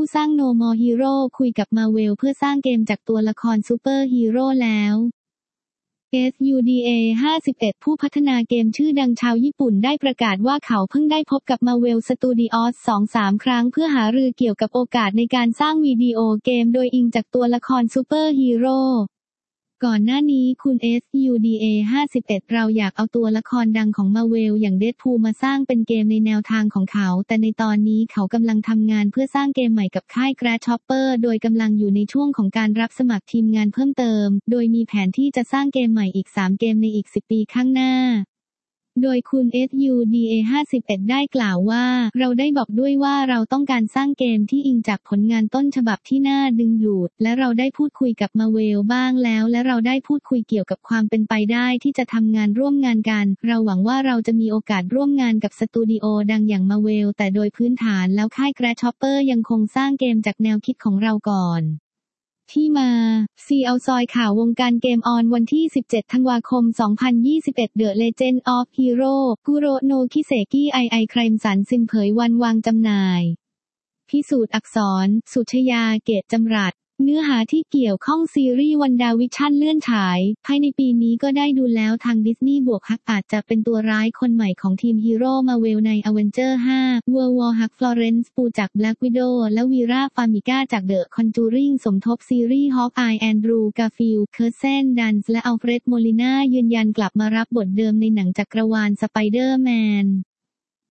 ผู้สร้าง No More Hero คุยกับ Marvel เพื่อสร้างเกมจากตัวละครซูเปอร์ฮีโร่แล้ว SUDA 51 ผู้พัฒนาเกมชื่อดังชาวญี่ปุ่นได้ประกาศว่าเขาเพิ่งได้พบกับ Marvel Studios 2-3 ครั้งเพื่อหารือเกี่ยวกับโอกาสในการสร้างวิดีโอเกมโดยอิงจากตัวละครซูเปอร์ฮีโร่ก่อนหน้านี้คุณ SUDA 51 เราอยากเอาตัวละครดังของ Marvel อย่าง Deadpool มาสร้างเป็นเกมในแนวทางของเขาแต่ในตอนนี้เขากำลังทำงานเพื่อสร้างเกมใหม่กับค่าย Grasshopper โดยกำลังอยู่ในช่วงของการรับสมัครทีมงานเพิ่มเติมโดยมีแผนที่จะสร้างเกมใหม่อีก 3 เกมในอีก 10 ปีข้างหน้าโดยคุณ SUDA 51 ได้กล่าวว่าเราได้บอกด้วยว่าเราต้องการสร้างเกมที่อิงจากผลงานต้นฉบับที่น่าดึงดูดและเราได้พูดคุยกับ Marvel บ้างแล้วและเราได้พูดคุยเกี่ยวกับความเป็นไปได้ที่จะทำงานร่วมงานกันเราหวังว่าเราจะมีโอกาสร่วมงานกับสตูดิโอดังอย่าง Marvel แต่โดยพื้นฐานแล้วค่าย Grasshopper ยังคงสร้างเกมจากแนวคิดของเราก่อนที่มาซีเอาซอยข่าววงการเกมออนวันที่ 17 ธันวาคม 2021 The Legend of Hero กุโรโนคิเซกิไครมสันซินเผยวันวางจำหน่ายพิสูจน์อักษรสุชยาเกตจำรัดเนื้อหาที่เกี่ยวข้องซีรีส์วันดาวิชั่นเลื่อนฉายภายในปีนี้ก็ได้ดูแล้วทางดิสนีย์บวกฮักอาจจะเป็นตัวร้ายคนใหม่ของทีมฮีโร่มาเวลในอเวนเจอร์ 5 World War ฮักฟลอเรนซ์ปูจาก Black Widow และวีราฟามิก้าจาก The Conjuring สมทบซีรีส์ฮอกอายแอนดรูกาฟิลด์เคอร์เซนดันส์และอัลเฟรดโมลิน่ายืนยันกลับมารับบทเดิมในหนังจักรวาลสไปเดอร์แมน